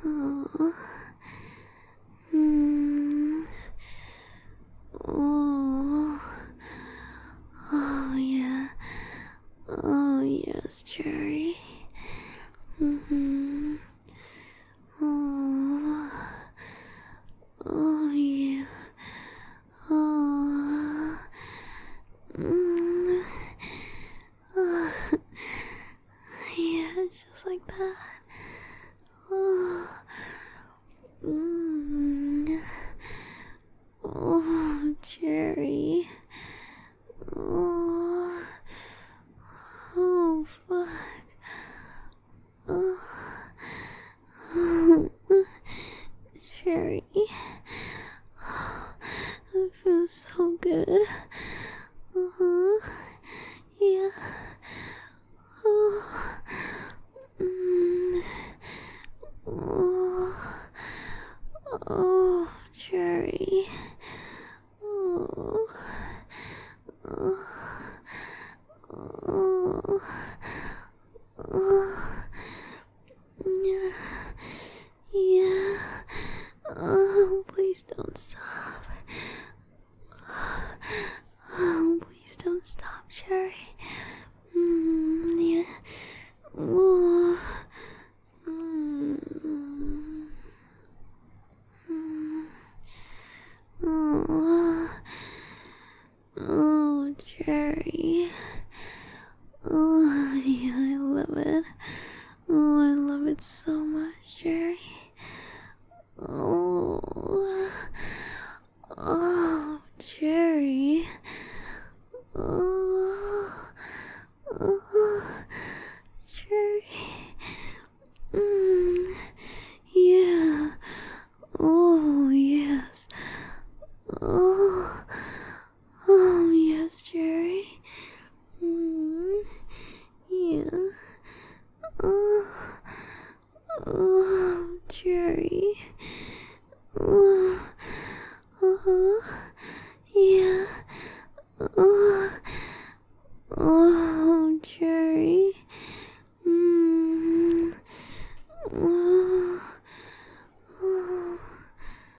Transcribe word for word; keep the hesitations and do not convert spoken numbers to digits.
Oh. Mm. Oh. Oh, yeah. Oh, yes, Cherry. Mm-hmm. Oh. Oh, yeah. Oh. Mm. Oh. Yeah, just like that. Oh. Mm. Oh, Cherry. Oh. Oh, fuck. Oh. Oh. Cherry. That feels so good. Uh-huh. Yeah. Oh. Mm. Oh. Oh, Cherry. Oh. Oh. Oh. Oh. Yeah. Yeah. Oh, please don't stop. Oh, please don't stop, Cherry. Mm, yeah. Oh. Mm. Mm. Oh. Oh, Cherry. Oh, yeah, I love it. Oh, I love it so much, Cherry. Oh. Oh, Cherry. Oh. Oh. Cherry. Mm. Yeah. Oh, yes. Oh. Oh, yes, Cherry. Mm. Yeah. Oh. Oh, Cherry.